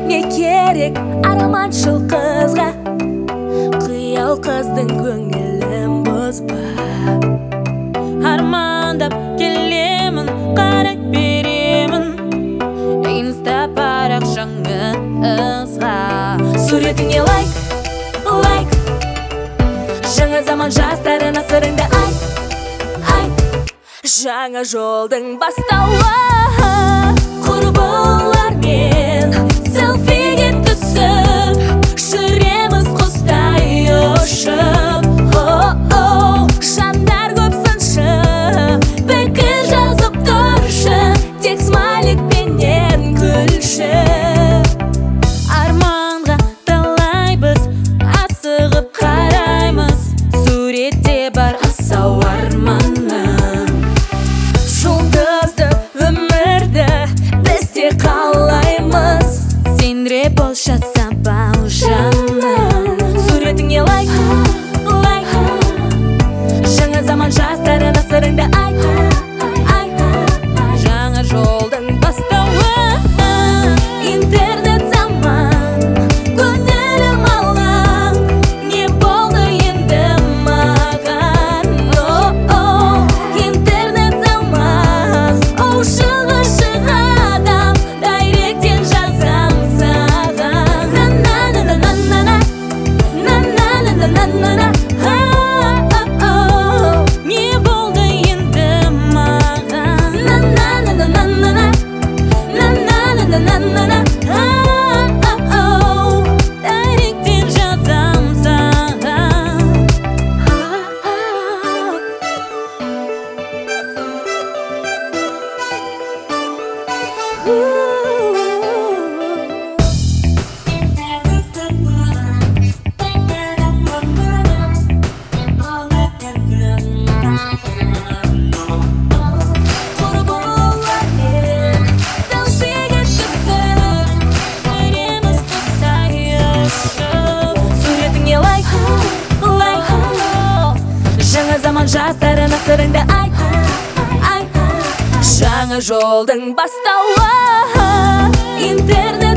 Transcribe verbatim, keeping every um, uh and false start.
не керек араманшыл қызға, қиял қыздың көңілін бұзба. Армандап келемін, қарай беремін инста парақшаңызға. Суретіңе лайк, лайк, жаңа заман жастарына сырыңды айт, айт. Жаңа жолдың бастауы, құрбылармен селфиге түсіп жүреміз құстай ұшып. О-о, жандар көп сыншы, пікір жазып тұршы, тек смайликпенен күлші. Арманға талай біз асығып қараймыз, суретте бар асау арманым. Жұлдызды өмірді біз де қалаймыз, сендіре болшы сапал жаным. суретіңе лайк, лайк, жаңа заман жастарына сырыңды айт, айт. Жаңа жолдың бастауы, Интернет заман, көңілім алаң, не болды енді маған? О-о, интернет заман, оу шығышы адам, дайректен жазам саған. На-на-на-на-на-на, на-на-на-на-на-на. О-о, не болды енді маған? на-на-на-на-на-на, на-на-на-на-на-на. О-о, Дайректен жазам саған. құрбылармен селфиге түсіп Жүреміз құстай ұшып. суретіңе лайк, лайк, жаңа заман жастарына сырыңды айт, айт. Жаңа жолдың бастауы, интернет